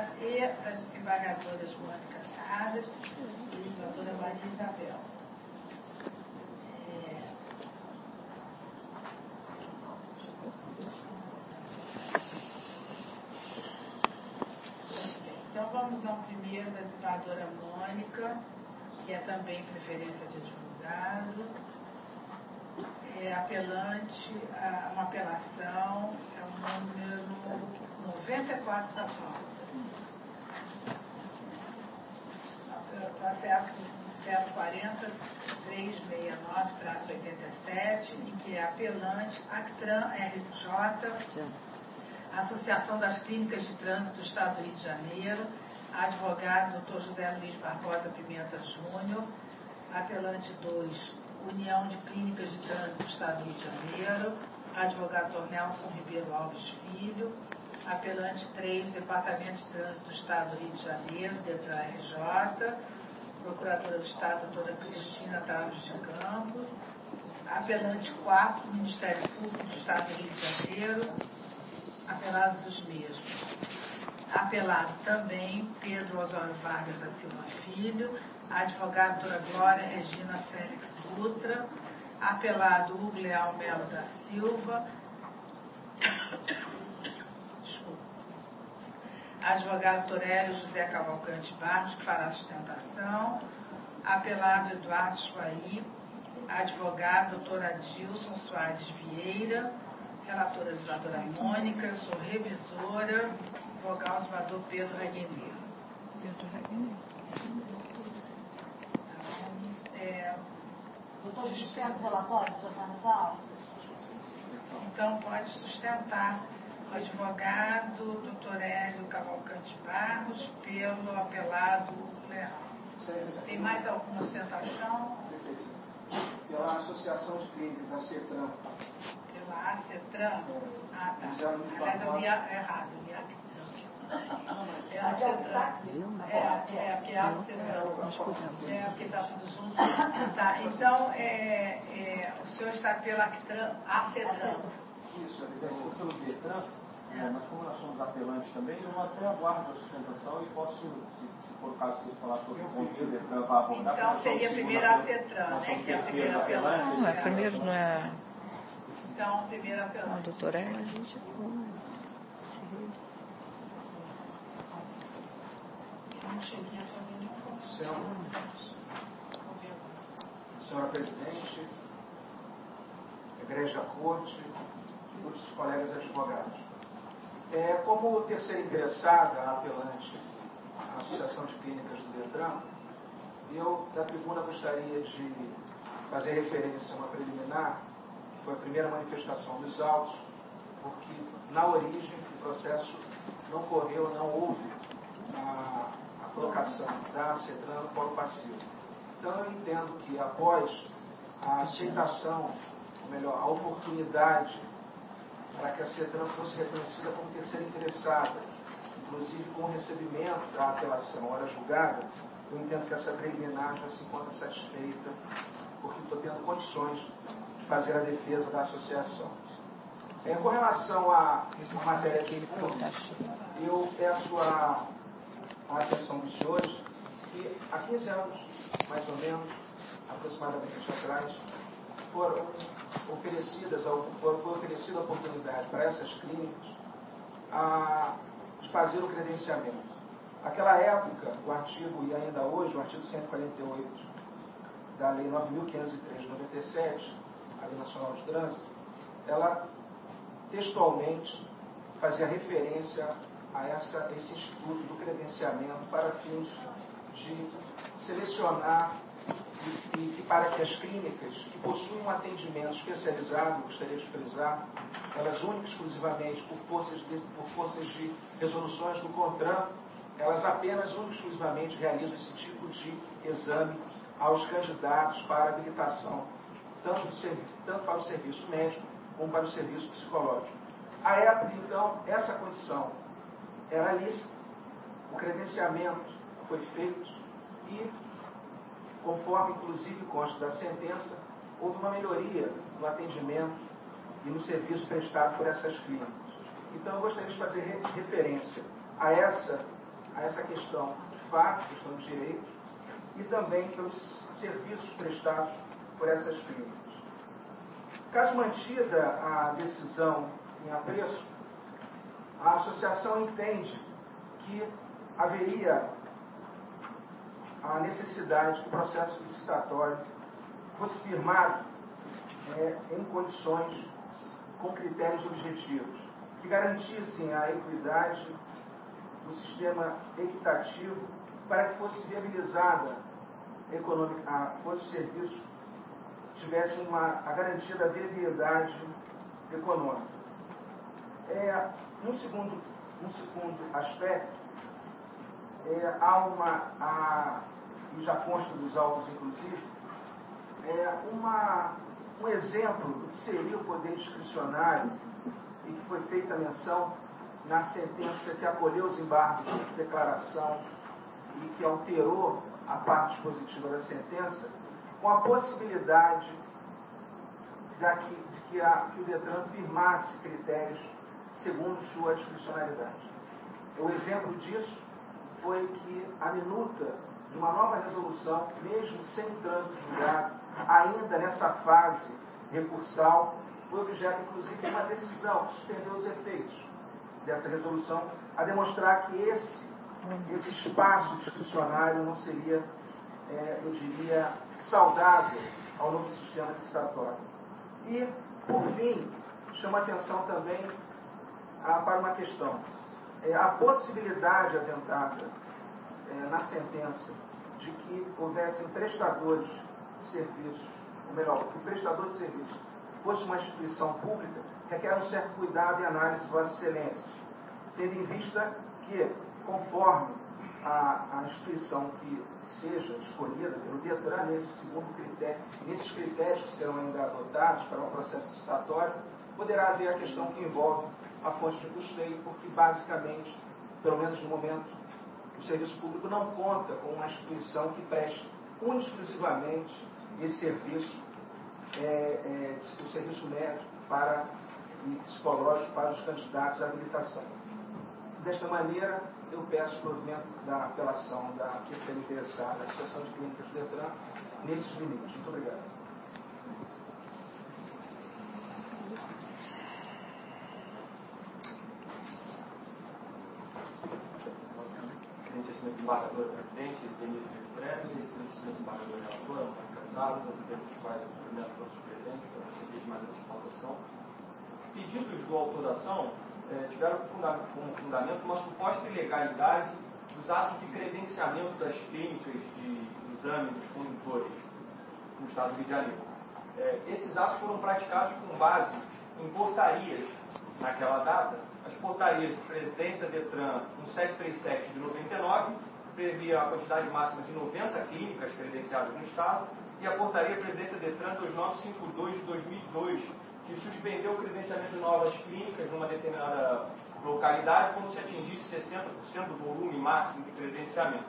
e as desembargadoras Mônica Chagas e doutora Maria Isabel. Então vamos ao primeiro da desembargadora Mônica, que é também preferência de advogado. Apelante a uma apelação, é o número 94 da pauta. Processo 140-369-87, em que é apelante Actran RJ, Associação das Clínicas de Trânsito do Estado do Rio de Janeiro, advogado Dr. José Luiz Barbosa Pimenta Júnior, apelante 2, União de Clínicas de Trânsito do Estado do Rio de Janeiro, advogado Dr. Nelson Ribeiro Alves Filho, apelante 3, Departamento de Trânsito do Estado do Rio de Janeiro, Detran RJ, procuradora do Estado, doutora Cristina Tavares de Campos, apelante 4, Ministério Público do Estado do Rio de Janeiro, apelado dos mesmos. Apelado também Pedro Osório Vargas da Silva Filho, advogado doutora Glória Regina Félix Dutra, apelado Hugo Leal Melo da Silva, advogado Torélio José Cavalcante Barros, que fará sustentação, apelado Eduardo Chuaí, advogado doutor Adilson Soares Vieira, relatora legisladora Mônica, eu sou revisora, vogal legislador Pedro Ragueneiro. Doutor, sustenta o relatório, já está na sala? Então, pode sustentar o advogado doutor Hélio Cavalcante Barros pelo apelado Leal. Tem mais alguma sustentação? Pela Associação de Clínicas, a CETRAN. Pela ACETRAN? Ah, tá. Aliás, eu li errado, eu li Actran. É a CETRAN. Porque é a CETRAN. Porque está tudo junto. Tá, então, o senhor está pela ACETRAN. Isso, pelo DETRAN, mas como nós somos apelantes também, eu até aguardo a sustentação e posso, se for o caso que você falar sobre o ponto que o DETRAN vai abordar. Então, seria primeiro a CETRAN, né? Que é a primeira apelante. Não, é primeiro, não é... Então, primeiro apelante. O doutor é, a gente... Não cheguei a fazer nenhum. Senhora Presidente, Igreja Corte, os colegas advogados. Como terceira ingressada, a apelante à Associação de Clínicas do DETRAN, eu, da tribuna, gostaria de fazer referência a uma preliminar, que foi a primeira manifestação dos autos, porque, na origem, o processo não correu, não houve a colocação da CETRAN no polo passivo. Então, eu entendo que, após a aceitação, ou melhor, a oportunidade para que a CETRAN fosse reconhecida como terceira interessada, inclusive com o recebimento da apelação hora julgada, eu entendo que essa preliminar já se encontra satisfeita, porque estou tendo condições de fazer a defesa da associação. Com relação à matéria de fundo, eu peço a atenção dos senhores que há 15 anos, mais ou menos, aproximadamente atrás, foi oferecida a oportunidade para essas clínicas de fazer o credenciamento. Naquela época, o artigo, e ainda hoje, o artigo 148 da Lei 9.503 de 97, a Lei Nacional de Trânsito, ela textualmente fazia referência a esse instituto do credenciamento para fins de selecionar e para que as clínicas que possuem um atendimento especializado, gostaria de frisar, elas únicas e exclusivamente por forças de resoluções do CONTRAN, elas apenas únicas e exclusivamente realizam esse tipo de exame aos candidatos para habilitação, tanto para o serviço médico como para o serviço psicológico. À época, então, essa condição era lícita, o credenciamento foi feito e, conforme inclusive consta da sentença, houve uma melhoria no atendimento e no serviço prestado por essas clínicas. Então, eu gostaria de fazer referência a essa a essa questão de fato, questão de direito, e também pelos serviços prestados por essas clínicas. Caso mantida a decisão em apreço, a associação entende que haveria a necessidade que o processo licitatório fosse firmado em condições com critérios objetivos, que garantissem a equidade do sistema equitativo para que fosse viabilizada fosse o serviço tivesse a garantia da viabilidade econômica. Num segundo aspecto, e já consta dos autos inclusive, um exemplo do que seria o poder discricionário e que foi feita menção na sentença que acolheu os embargos de declaração e que alterou a parte dispositiva da sentença, com a possibilidade de que o Detran firmasse critérios segundo sua discricionalidade. O exemplo disso foi que a minuta de uma nova resolução, mesmo sem trânsito julgado, ainda nessa fase recursal, foi objeto, inclusive, de uma decisão que suspendeu os efeitos dessa resolução, a demonstrar que esse espaço discricionário não seria, eu diria, saudável ao novo sistema licitatório. E, por fim, chama atenção também para uma questão. A possibilidade aventada na sentença de que houvessem prestadores de serviços, ou melhor, que o prestador de serviços fosse uma instituição pública, requer um certo cuidado e análise de Vossa Excelência, tendo em vista que, conforme a instituição que seja escolhida pelo Detran, nesses critérios que serão ainda adotados para o processo licitatório, poderá haver a questão que envolve a fonte de custeio, porque basicamente, pelo menos no momento, o serviço público não conta com uma instituição que preste exclusivamente esse serviço, o serviço médico e psicológico para os candidatos à habilitação. Desta maneira, eu peço o provimento da apelação da terceira interessada, a Associação de Clínicas do Detran, nesses limites. Muito obrigado. Embargador presidente, ministro de Prévio, excelentíssimo embargador relator, cansado, presidente dos quais eu cumprimento todos os presentes, para receber mais essa votação. Pedidos do autor da ação tiveram como fundamento uma suposta ilegalidade dos atos de credenciamento das clínicas de exame dos condutores no estado do Rio de Janeiro. Esses atos foram praticados com base em portarias naquela data, as portarias de Presidência Detran 1737 de 99, previa a quantidade máxima de 90 clínicas credenciadas no Estado, e a portaria Presidência Detran 2952 de 2002, que suspendeu o credenciamento de novas clínicas numa determinada localidade quando se atingisse 60% do volume máximo de credenciamento.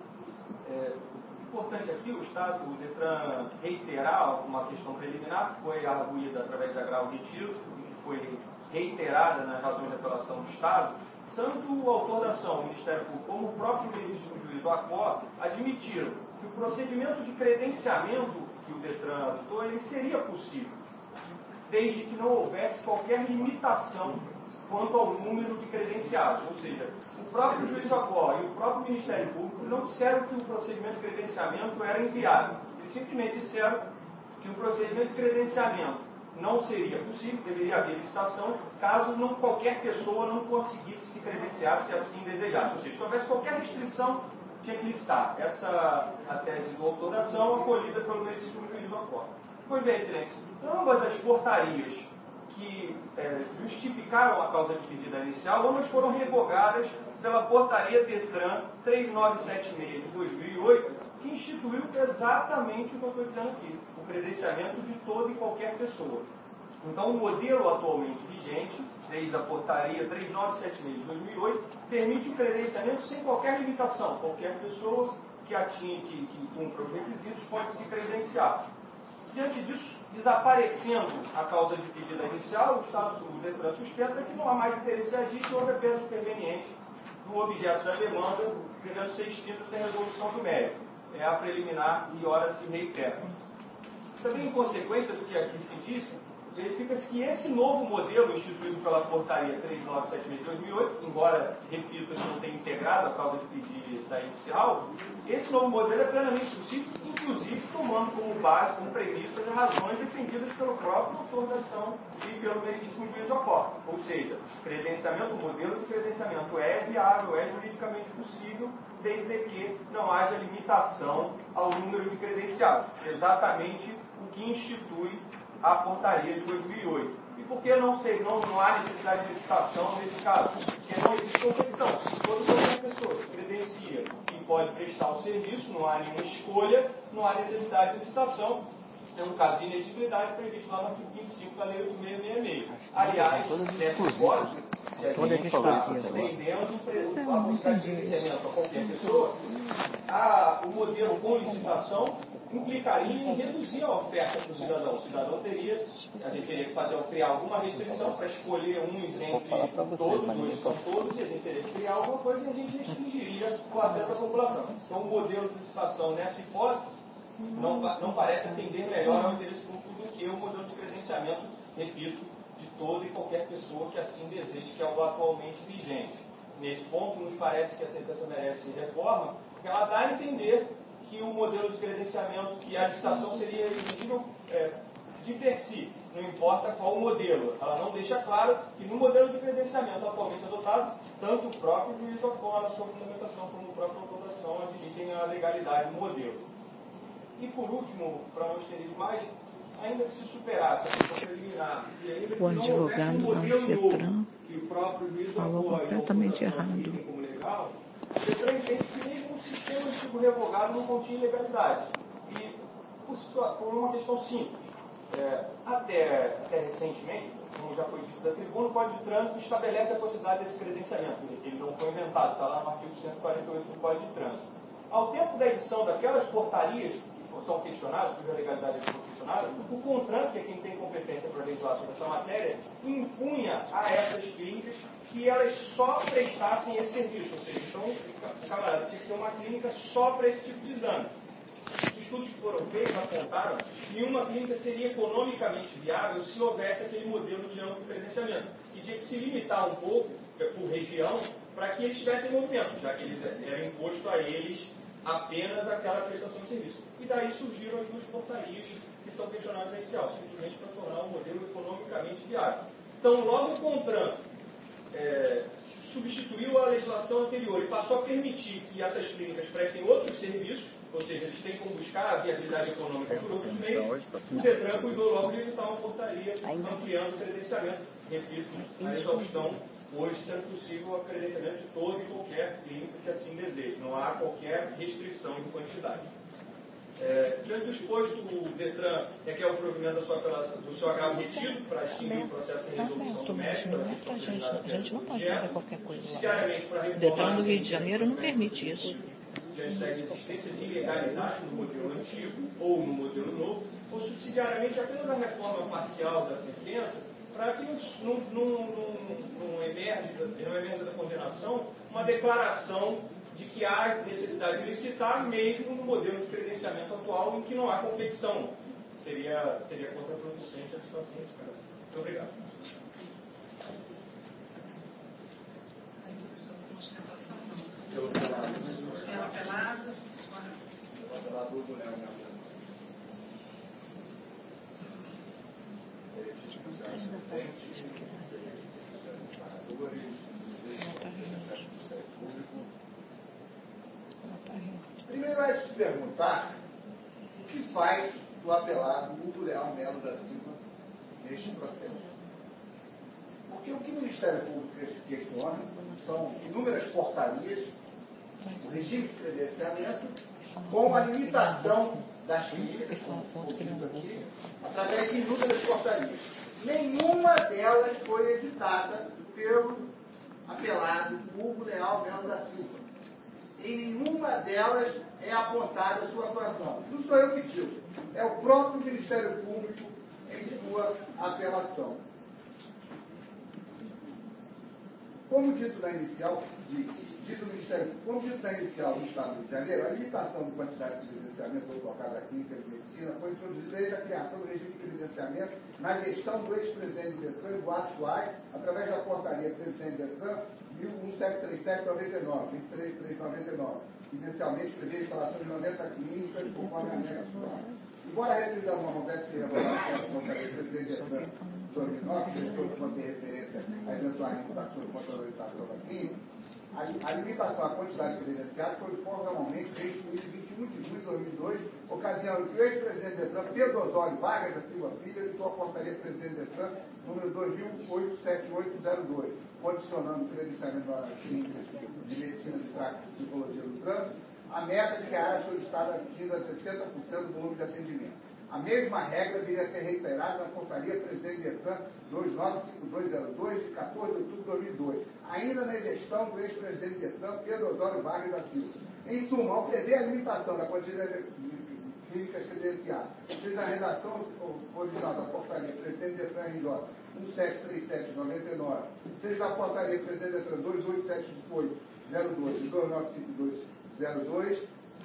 Importante aqui o Detran reiterar uma questão preliminar que foi arguída através da agravo retido e que foi reiterada nas razões de apelação do Estado. Tanto o autor da ação, o Ministério Público, como o próprio ministro do juiz do ACOR admitiram que o procedimento de credenciamento que o Detran adotou, ele seria possível, desde que não houvesse qualquer limitação quanto ao número de credenciados. Ou seja, o próprio juiz do ACOR e o próprio Ministério Público não disseram que o procedimento de credenciamento era inviável. Eles simplesmente disseram que o procedimento de credenciamento não seria possível, deveria haver licitação, caso qualquer pessoa não conseguisse se credenciar, se assim desejasse. Ou seja, se houvesse qualquer restrição, tinha que licitar. Essa a tese do autor da ação, acolhida pelo ministro do juiz do ACOR. Pois bem, excelência, ambas as portarias que justificaram a causa de pedida inicial, ambas foram revogadas pela portaria Detran 3976 de 2008, que instituiu exatamente o que eu estou dizendo aqui, o credenciamento de toda e qualquer pessoa. Então, o modelo atualmente vigente, desde a portaria 3976 de 2008, permite o credenciamento sem qualquer limitação. Qualquer pessoa que cumpra os requisitos pode se credenciar. Diante disso, desaparecendo a causa de pedida inicial, o Detran sustenta que não há mais interesse de agir e houve apenas superveniente do objeto da demanda, devendo ser extinta sem resolução do mérito. É a preliminar e ora se reitera. Também, em consequência do que aqui se disse, verifica-se que esse novo modelo instituído pela Portaria 3976 de 2008, embora, repito, isso não tenha integrado a causa de pedir da inicial, esse novo modelo é plenamente possível, inclusive tomando como base, como premissa, as razões defendidas pelo próprio autor da ação e pelo meritíssimo juiz da Corte. Ou seja, credenciamento, o modelo de credenciamento é viável, é juridicamente possível, desde que não haja limitação ao número de credenciados. Exatamente o que institui a portaria de 2008. E por que não há necessidade de licitação nesse caso? Porque não existe competição. Qualquer pessoa se credencia e pode prestar o serviço, não há nenhuma escolha, não há necessidade de licitação. É um caso de inexigibilidade previsto lá no artigo 25 da Lei 8666. Aliás, dessa hipótese, se a gente está vendendo a possibilidade de credenciamento a qualquer pessoa, o modelo com licitação implicaria em reduzir a oferta para o cidadão. O cidadão a gente teria que criar alguma restrição para escolher uns entre todos, dois são todos, e a gente teria que criar alguma coisa e a gente restringiria o acesso à população. Então, o modelo de licitação nessa hipótese não parece atender melhor ao interesse público do que o modelo de credenciamento, repito, de toda e qualquer pessoa que assim deseje, que é o atualmente vigente. Nesse ponto, nos parece que a sentença merece reforma, porque ela dá a entender que o modelo de credenciamento, que a licitação seria exigível de per si, não importa qual o modelo. Ela não deixa claro que no modelo de credenciamento atualmente adotado, tanto o próprio juiz da Corte, na sua fundamentação, como o próprio autor admitem a legalidade do modelo. E por último, para não estender demais, ainda que se superasse a questão preliminar e ainda que não houvesse um modelo novo que o próprio juiz da Corte completamente errado. Como legal, o Detran entende que mesmo o sistema antigo revogado não continha ilegalidade. E por uma questão simples. Até recentemente, como já foi dito da tribuna, o Código de Trânsito estabelece a possibilidade desse credenciamento. Ele não foi inventado, está lá no artigo 148 do Código de Trânsito. Ao tempo da edição daquelas portarias que são questionadas, cuja legalidade é questionada, o CONTRAN, que é quem tem competência para legislar sobre essa matéria, impunha a essas clínicas que elas só prestassem esse serviço. Ou seja, então, o camarada tinha que ter uma clínica só para esse tipo de exame. Os estudos que foram feitos apontaram que nenhuma clínica seria economicamente viável se houvesse aquele modelo de amplo credenciamento, que tinha que se limitar um pouco, por região, para que eles tivessem movimento, já que era imposto a eles apenas aquela prestação de serviço. E daí surgiram as duas portarias que são questionadas na inicial, simplesmente para tornar o modelo economicamente viável. Então, logo o CONTRAN substituiu a legislação anterior e passou a permitir que essas clínicas prestem outros serviços, ou seja, eles têm como buscar a viabilidade econômica por outros meios, o Detran cuidou logo de editar uma portaria ampliando o credenciamento, repito, a exaustão, hoje sendo possível o credenciamento de toda e qualquer clínica que assim deseje, não há qualquer restrição de quantidade. Diante do exposto, o Detran requer o provimento do seu agravo retido para extinguir o processo de resolução do mérito. A gente não pode fazer qualquer coisa lá. O Detran do Rio de Janeiro não permite isso. Diante da existência de ilegalidade no modelo antigo ou no modelo novo, ou subsidiariamente apenas a reforma parcial da sentença, para que não emerja da condenação uma declaração de que há necessidade de licitar mesmo no modelo de credenciamento atual em que não há competição. Seria contraproducente a situação desse caso. Muito obrigado. Primeiro é se perguntar o que faz do apelado Hugo Leal Melo da Silva neste processo. Porque o que o Ministério Público questiona são inúmeras portarias, o regime de credenciamento, com a limitação das clínicas, como foi dito aqui, através de inúmeras portarias. Nenhuma delas foi editada pelo apelado Hugo Leal Melo da Silva. Em nenhuma delas é apontada a sua atuação. Não sou eu que digo, é o próprio Ministério Público em sua apelação. Como dito na inicial, de diz o Ministério Público, como diz inicial do Estado do Rio de Janeiro, a limitação de quantidade de credenciamento colocada aqui em de medicina foi introduzida desde a criação do regime de credenciamento na gestão do ex-presidente do Detran, Eduardo Suárez, através da portaria presidente do Detran 1737/99, 23.399, inicialmente previa a instalação de 90 clínicas conforme a anexo. Embora a revisão não houvesse sido elaborada pela portaria presidente do Detran 2009, que depois mantém referência a eventuais limitações de contabilização da clínica, a limitação à quantidade de credenciados foi formalmente restituída em 21 de julho de 2002, ocasião em que o ex-presidente do Detran, Pedro Osório Vargas da Silva Filho, editou a portaria presidente do Detran, número 287802, condicionando o credenciamento da clínica de medicina de prática e psicologia do trânsito, a meta de que a área solicitada atinja 60% do volume de atendimento. A mesma regra viria a ser reiterada na portaria presidente do Detran 295202, de 14 de outubro de 2002, ainda na gestão do ex-presidente do Detran, Pedro Osório Vargas da Silva. Em suma, ao prever a limitação da quantidade de clínicas credenciadas, fez a redação original da portaria presidente do Detran RJ 1737/99, seja a portaria presidente do Detran 2878/02 e 2952/02,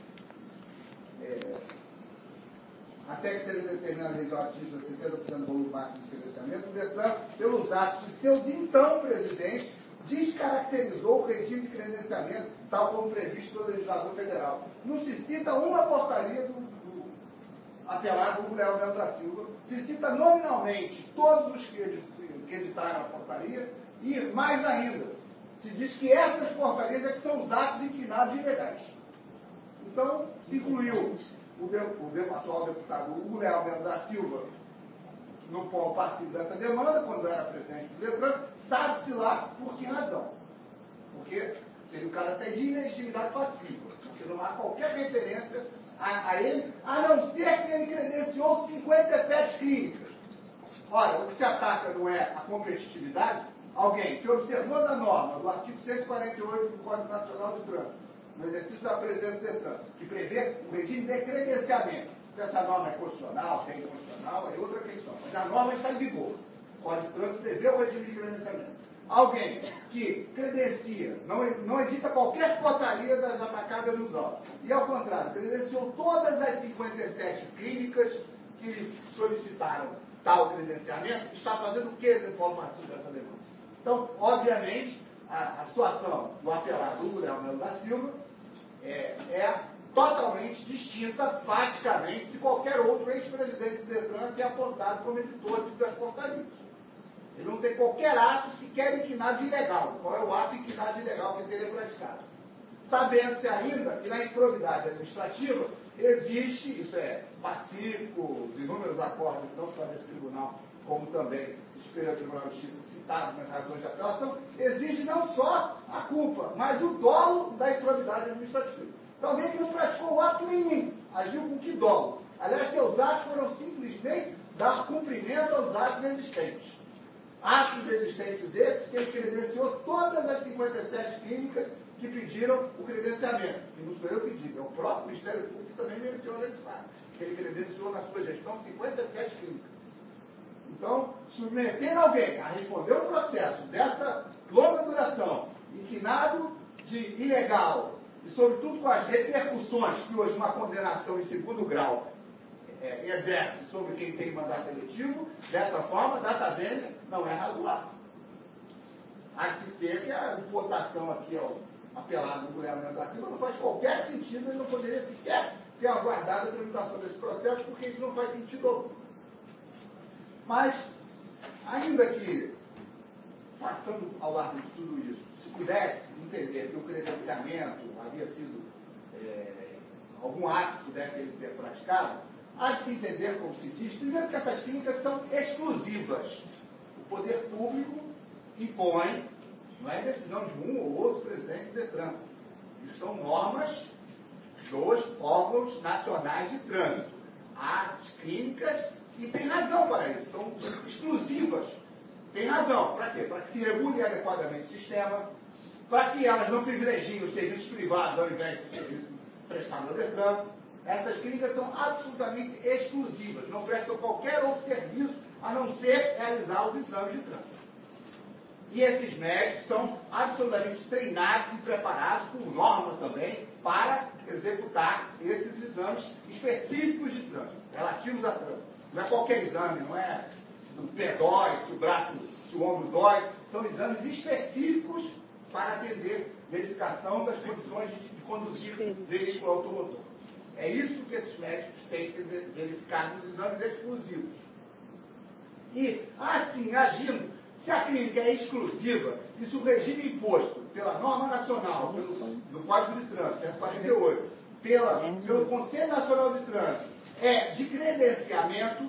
até que seja determinado a região atinja 70% do volume máximo de credenciamento, o Detran, pelos atos de seu então presidente, descaracterizou o regime de credenciamento, tal como previsto pelo legislador federal. Não se cita uma portaria do apelado do Léo Melo da Silva, se cita nominalmente todos os que editaram a portaria, e mais ainda, se diz que essas portarias é que são os atos inquinados e ilegais. Então, incluiu o atual deputado Hugo Leal Melo da Silva no polo partido dessa demanda, quando era presidente do Detran, sabe-se lá por que razão. Porque seria o caso até de ilegitimidade passiva, porque não há qualquer referência a ele, a não ser que ele credenciou 57 clínicas. Ora, o que se ataca não é a competitividade, alguém que observou a norma do artigo 148 do Código Nacional do Trânsito, no exercício da presidência do Detran, que prevê o regime de credenciamento. Se essa norma é constitucional, se é inconstitucional, é outra questão. Mas a norma está em vigor. O Código de Trânsito prevê o regime de credenciamento. Alguém que credencia, não edita qualquer portaria das atacadas nos autos, e ao contrário, credenciou todas as 57 clínicas que solicitaram tal credenciamento, está fazendo o que de forma dessa demanda? Então, obviamente, a situação do apelado Hugo Leal Melo da Silva é totalmente distinta, praticamente, de qualquer outro ex-presidente do Detran que é apontado como editor das portarias. Ele não tem qualquer ato sequer inquinado de ilegal. Qual é o ato inquinado de ilegal que ele teria praticado? Sabendo-se ainda que na improbidade administrativa existe, isso é pacífico, de inúmeros acordos, não só desse tribunal, como também do Superior Tribunal de Justiça, citados nas razões de apelação, exige não só a culpa, mas o dolo da improbidade administrativa. Então, alguém que não praticou ato nenhum, agiu com que dolo? Aliás, seus atos foram simplesmente dar cumprimento aos atos existentes. Atos existentes desses que ele credenciou todas as 57 clínicas que pediram o credenciamento. E não sou eu que digo, é o próprio Ministério Público que também menciona esse fato, que ele credenciou na sua gestão 57 clínicas. Então, submeter alguém a responder um processo dessa longa duração, inquinado de ilegal, e sobretudo com as repercussões que hoje uma condenação em segundo grau exerce sobre quem tem mandato eletivo, dessa forma, data vênia, não é razoável. Há que ter que a votação aqui ao apelado do Léo Melo da Silva não faz qualquer sentido, ele não poderia sequer ter aguardado a tramitação desse processo, porque isso não faz sentido algum. Mas, ainda que, passando ao largo de tudo isso, se pudesse entender que o credenciamento havia sido algum ato que pudesse ter praticado, há de se entender, como se diz, primeiro que essas clínicas são exclusivas. O poder público impõe, não é decisão de um ou outro presidente do Detran. Isso são normas dos órgãos nacionais de trânsito. Há clínicas e tem razão para isso, são exclusivas. Tem razão. Para quê? Para que se regule adequadamente o sistema, para que elas não privilegiem os serviços privados ao invés do serviço prestado ao Detran. Essas clínicas são absolutamente exclusivas, não prestam qualquer outro serviço a não ser realizar os exames de trânsito. E esses médicos são absolutamente treinados e preparados por normas também para executar esses exames específicos de trânsito, relativos a trânsito. Não é qualquer exame, não é o pé dói, se o braço, se o ombro dói. São exames específicos para atender verificação das condições de conduzir veículo automotor. É isso que esses médicos têm que verificar nos exames exclusivos. E, assim, agindo, se a clínica é exclusiva, e se o regime imposto pela norma nacional, do Código de Trânsito, 48, pelo Conselho Nacional de Trânsito, é de credenciamento,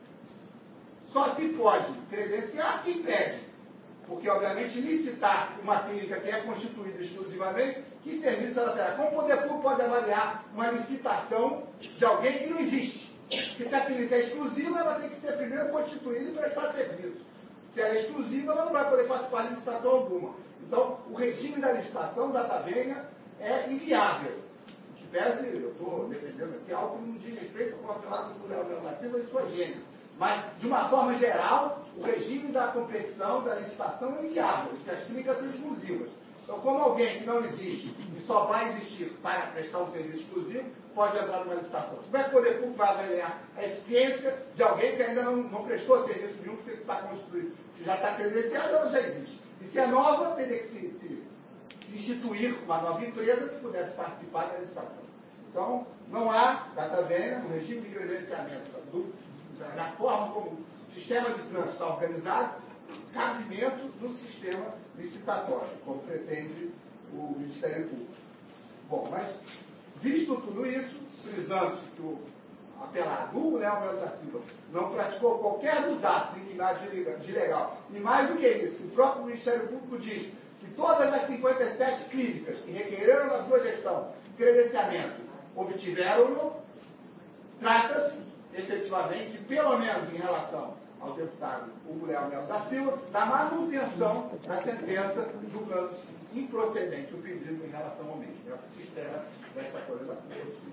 só se pode credenciar quem pede. Porque, obviamente, licitar uma clínica que é constituída exclusivamente, que serviço ela terá? Como o poder público pode avaliar uma licitação de alguém que não existe? Se a clínica é exclusiva, ela tem que ser primeiro constituída e prestar serviço. Se ela é exclusiva, ela não vai poder participar de licitação alguma. Então, o regime da licitação da Tavenha é inviável. Que pese, eu estou defendendo aqui algo que não diz respeito ao controlado cultural normativa e sua gênese. Mas, de uma forma geral, o regime da competição, da licitação é inviável, porque as clínicas são exclusivas. Então, como alguém que não existe e só vai existir para prestar um serviço exclusivo, pode entrar numa licitação. Como é que o poder público vai avaliar a eficiência de alguém que ainda não prestou serviço nenhum, porque está construído? Se já está credenciado, ela já existe. E se é nova, teria que se instituir uma nova empresa que pudesse participar da licitação. Então, não há, data venha, no regime de credenciamento da forma como o sistema de trânsito está organizado, cabimento do sistema licitatório, como pretende o Ministério Público. Bom, mas, visto tudo isso, frisando-se que o apelado Hugo Leal Melo da Silva não praticou qualquer dos atos indignados de ilegal, e mais do que isso, o próprio Ministério Público diz que todas as 57 clínicas que requereram na sua gestão credenciamento obtiveram-no, trata-se efetivamente, pelo menos em relação ao deputado Hugo Leal Melo da Silva, da manutenção da sentença julgando-se improcedente o pedido em relação ao mesmo. É o que se espera dessa coisa da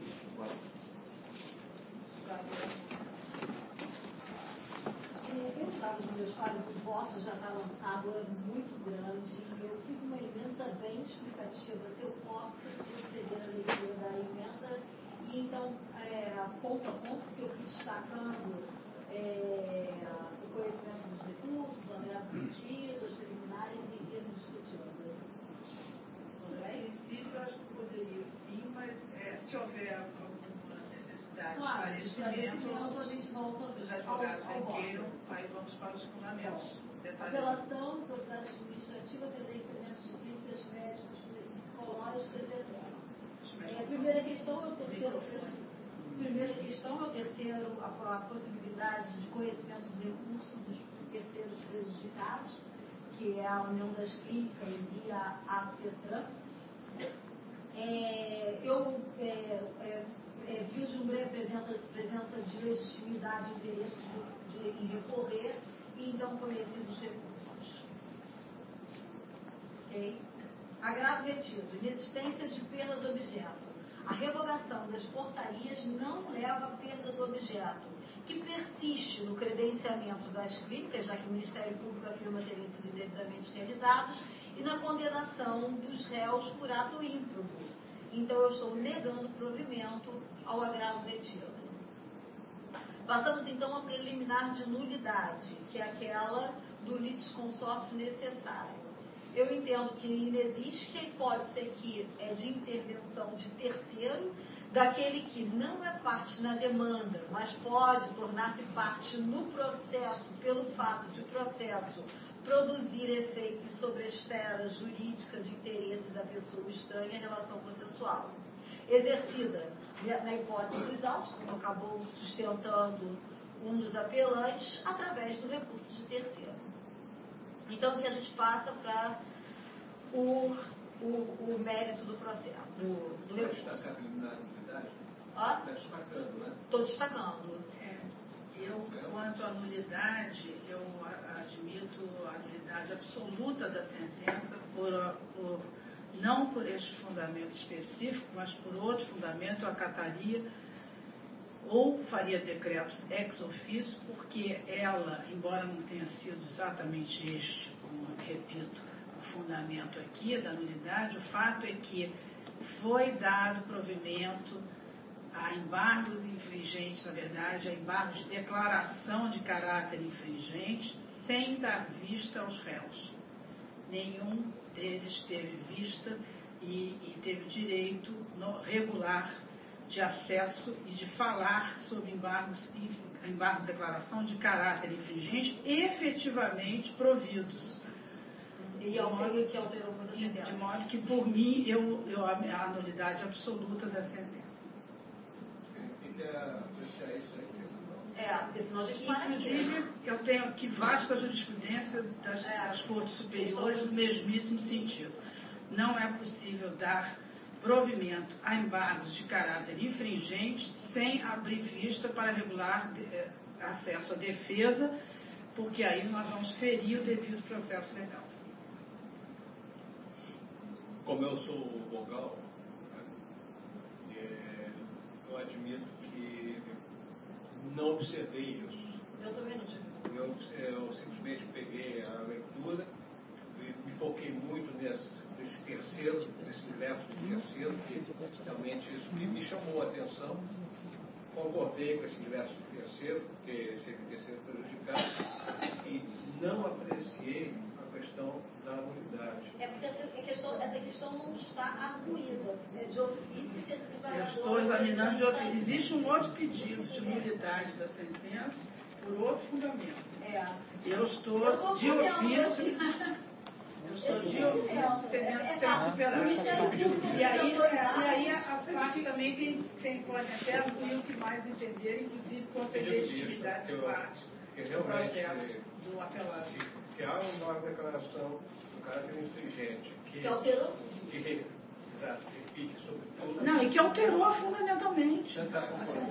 Eu estava nos meus olhos, o voto já está lançado, é muito grande, e eu fiz uma emenda bem explicativa, se eu posso proceder a leitura da emenda, e então, ponto a ponto, que eu fui destacando o conhecimento dos recursos, ameaças pedidas, preliminares e termos discutidos. Em princípio, eu acho que poderia sim, mas se houver alguma necessidade de Claro, esclarecimento, a gente volta os advogados requeiram, aí vamos para os fundamentos. Apelação, processo administrativa, credenciamento de clínicas médicas, psicológicas, etc. A primeira questão é o terceiro, a possibilidade de conhecimento dos recursos dos terceiros prejudicados, que é a União das Clínicas e a CETRAN. Eu vislumbrei a presença de legitimidade e interesse em recorrer e então conheci os recursos. Okay? Agravo retido, inexistência de perda do objeto. A revogação das portarias não leva a perda do objeto, que persiste no credenciamento das clínicas, já que o Ministério Público afirma terem sido indevidamente realizados, e na condenação dos réus por ato ímprobo. Então, eu estou negando provimento ao agravo retido. Passamos, então, ao preliminar de nulidade, que é aquela do litisconsórcio necessário. Eu entendo que inexiste a hipótese aqui de intervenção de terceiro, daquele que não é parte na demanda, mas pode tornar-se parte no processo, pelo fato de o processo produzir efeitos sobre a esfera jurídica de interesse da pessoa estranha em relação processual. Exercida na hipótese dos autos, como acabou sustentando um dos apelantes, através do recurso de terceiro. Então, aqui a gente passa para o mérito do processo. Do Vai destacar a preliminaridade? Está destacando, né? Estou destacando. Eu, quanto à nulidade, eu admito a nulidade absoluta da sentença não por este fundamento específico, mas por outro fundamento, eu acataria ou faria decreto ex officio, porque ela, embora não tenha sido exatamente este repito o fundamento aqui da nulidade, o fato é que foi dado provimento a embargos infringentes, na verdade, a embargos de declaração de caráter infringente, sem dar vista aos réus. Nenhum deles teve vista e teve direito regular de acesso e de falar sobre embargo de declaração de caráter infringente efetivamente providos. E alguém que alterou muita sentença. De modo que, por mim, a nulidade absoluta da sentença. Porque senão a gente para aqui. Inclusive, eu tenho aqui vasta jurisprudência das cortes superiores no mesmíssimo sentido. Não é possível dar provimento a embargos de caráter infringente sem abrir vista para regular acesso à defesa, porque aí nós vamos ferir o devido processo legal. Como eu sou vogal, eu admito que não observei isso. Eu também não tive. Eu simplesmente peguei a leitura e me foquei muito nesse terceiro, nesse verso terceiro, que realmente isso me chamou a atenção. Concordei com esse verso terceiro, porque esse terceiro prejudicado, e não apreciei a questão da nulidade. Porque essa questão não está arguída. É de ofício que esse Eu estou examinando de ofício. Existe um outro pedido de nulidade da sentença por outro fundamento. Eu estou de ofício. Eu estou de ofício tentando superar. E aí a parte também pode até arguir o que mais entender, inclusive quanto à legitimidade de parte do processo do apelado. Que há uma declaração do caráter infringente que alterou? Que fique sobre tudo. Não, e que alterou fundamentalmente. Eu estou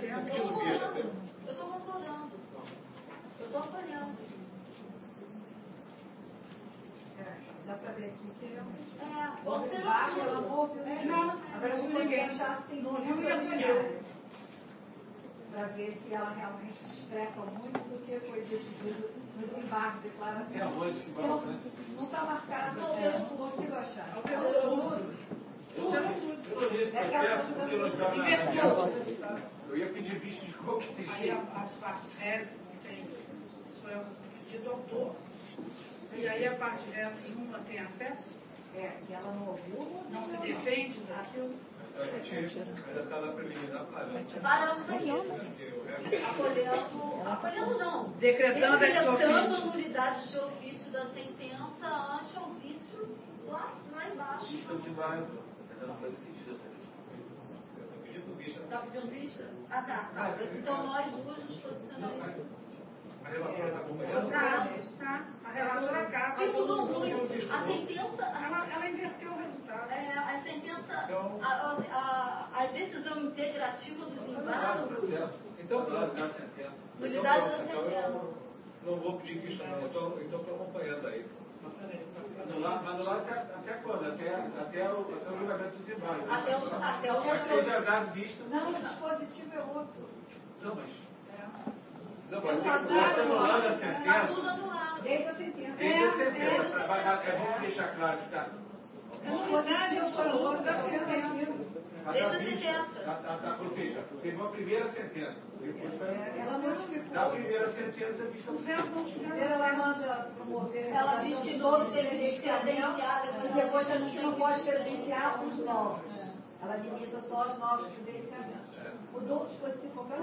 concordando. Eu estou apoiando. Dá para ver aqui que realmente. Ela não ouviu. Não, agora eu não ninguém. Não ia apoiar. Para ver se ela realmente expressa muito do que foi decidido no embargo de declaração. Não está marcado, eu não consigo achar. Eu ia pedir visto de qualquer jeito. Aí as partes réis não tem, isso é um pedido autor. E aí a parte réis nenhuma tem acesso? Que ela não ouviu. Não se defende daquilo? A gente ainda está na preliminar parando. Paramos aqui. Apoiando não. Decretando a nulidade de ofício da sentença ante o vício lá embaixo. Está pedindo vista? Tá. Então nós duas nos posicionamos. A relatora está acompanhando? Tá. A relatora acaba. E mudou muito. A sentença. Ela inverteu o resultado. A sentença. A decisão integrativa dos embargos. Então, Nulidade da sentença. eu não vou pedir vista, não. Então estou acompanhando aí. Anular até quando? Até o julgamento dos embargos. Até o Aqui já dá vista. Não, o dispositivo é outro. Não, mas. Não, Você mas está anulando a Está sentença. tudo anulado. Desde a sentença. Desde a sentença. Vamos deixar claro que está. Na verdade, eu sou outra da sentença. Desde a sentença. Ou seja, teve uma primeira sentença. Ela notificou. Da primeira sentença, a vista Ela manda promover. Ela diz que todos devem credenciar. E depois a gente não pode credenciar os novos. Ela limita só os novos credenciamentos. Mudou o dispositivo completamente.